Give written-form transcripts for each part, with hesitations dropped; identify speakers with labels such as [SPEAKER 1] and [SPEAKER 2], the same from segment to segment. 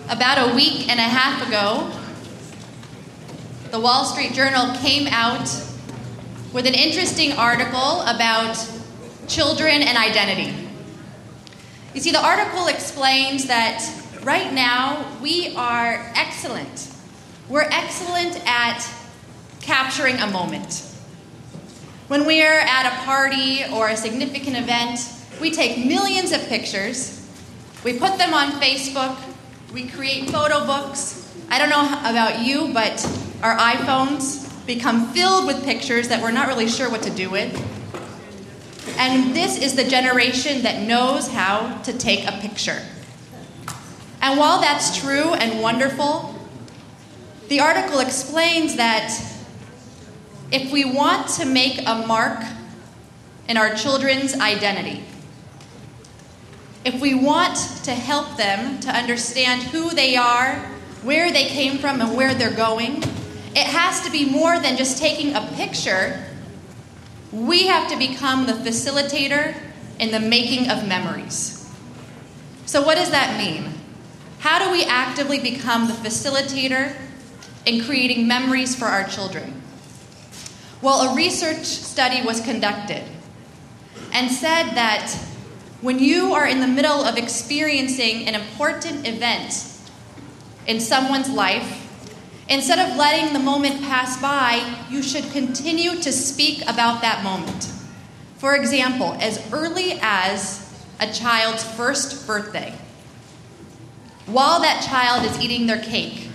[SPEAKER 1] About a week and a half ago, the Wall Street Journal came out with an interesting article about children and identity. You see, the article explains that right now we are excellent. We're excellent at capturing a moment. When we are at a party or a significant event, we take millions of pictures, we put them on Facebook, we create photo books. I don't know about you, but our iPhones become filled with pictures that we're not really sure what to do with. And this is the generation that knows how to take a picture. And while that's true and wonderful, the article explains that if we want to make a mark in our children's identity, if we want to help them to understand who they are, where they came from, and where they're going, it has to be more than just taking a picture. We have to become the facilitator in the making of memories. So what does that mean? How do we actively become the facilitator in creating memories for our children? Well, a research study was conducted and said that when you are in the middle of experiencing an important event in someone's life, instead of letting the moment pass by, you should continue to speak about that moment. For example, as early as a child's first birthday, while that child is eating their cake,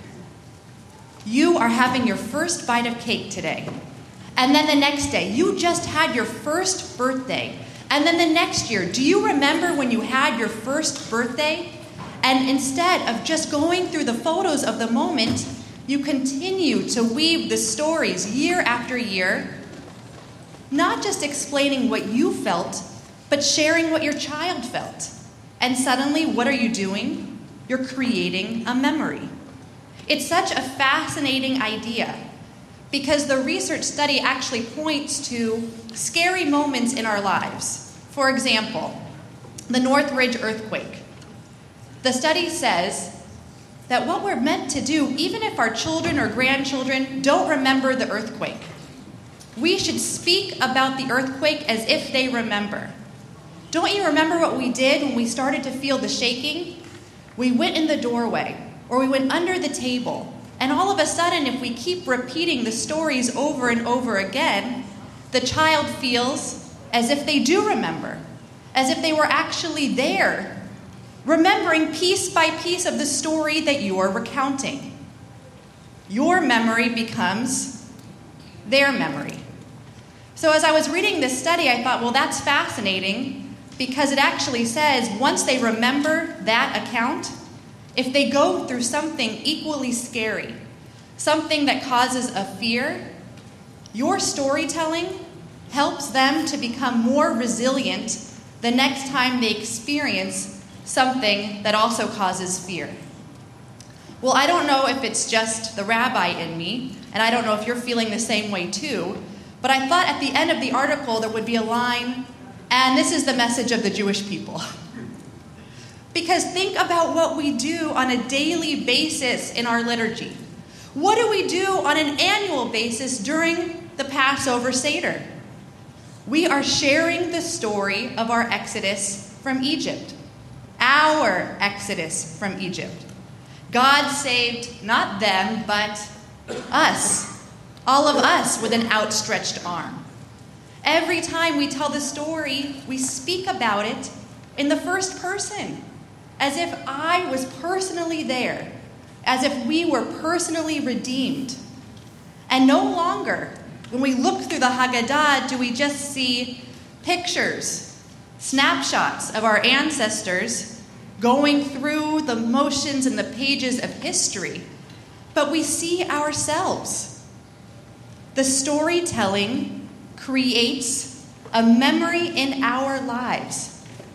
[SPEAKER 1] you are having your first bite of cake today. And then the next day, you just had your first birthday. And then the next year, do you remember when you had your first birthday? And instead of just going through the photos of the moment, you continue to weave the stories year after year, not just explaining what you felt, but sharing what your child felt. And suddenly, what are you doing? You're creating a memory. It's such a fascinating idea because the research study actually points to scary moments in our lives. For example, the Northridge earthquake. The study says that what we're meant to do, even if our children or grandchildren don't remember the earthquake, we should speak about the earthquake as if they remember. Don't you remember what we did when we started to feel the shaking? We went in the doorway, or we went under the table, and all of a sudden, if we keep repeating the stories over and over again, the child feels as if they do remember, as if they were actually there, remembering piece by piece of the story that you are recounting. Your memory becomes their memory. So as I was reading this study, I thought, well, that's fascinating because it actually says once they remember that account, if they go through something equally scary, something that causes a fear, your storytelling helps them to become more resilient the next time they experience something that also causes fear. Well, I don't know if it's just the rabbi in me, and I don't know if you're feeling the same way too, but I thought at the end of the article there would be a line, and this is the message of the Jewish people. Because think about what we do on a daily basis in our liturgy. What do we do on an annual basis during the Passover Seder? We are sharing the story of our exodus from Egypt. Our exodus from Egypt. God saved not them, but us. All of us with an outstretched arm. Every time we tell the story, we speak about it in the first person. As if I was personally there, as if we were personally redeemed. And no longer, when we look through the Haggadah, do we just see pictures, snapshots of our ancestors going through the motions and the pages of history, but we see ourselves. The storytelling creates a memory in our lives.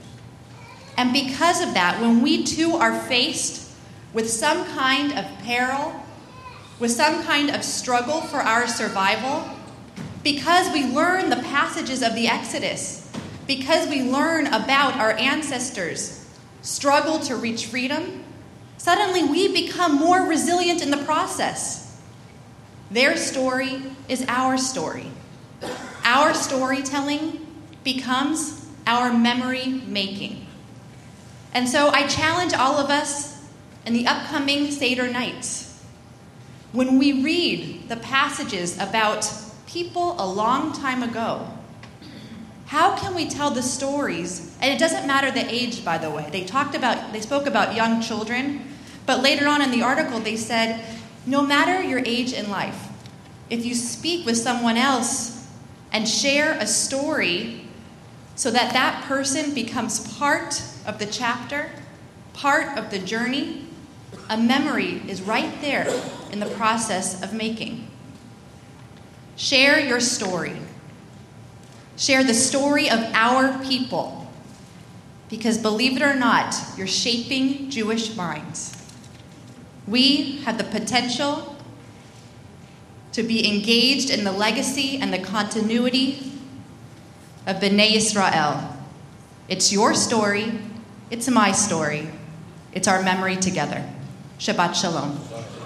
[SPEAKER 1] And because of that, when we too are faced with some kind of peril, with some kind of struggle for our survival, because we learn the passages of the Exodus, because we learn about our ancestors' struggle to reach freedom, Suddenly, we become more resilient in the process. Their story is our story. Our storytelling becomes our memory making. And so I challenge all of us in the upcoming Seder nights, when we read the passages about people a long time ago, how can we tell the stories? And it doesn't matter the age, by the way. They spoke about young children, but later on in the article they said, no matter your age in life, if you speak with someone else and share a story so that that person becomes part of the chapter, part of the journey, a memory is right there in the process of making. Share your story. Share the story of our people, because believe it or not, you're shaping Jewish minds. We have the potential to be engaged in the legacy and the continuity of B'nai Yisrael. It's your story. It's my story. It's our memory together. Shabbat Shalom.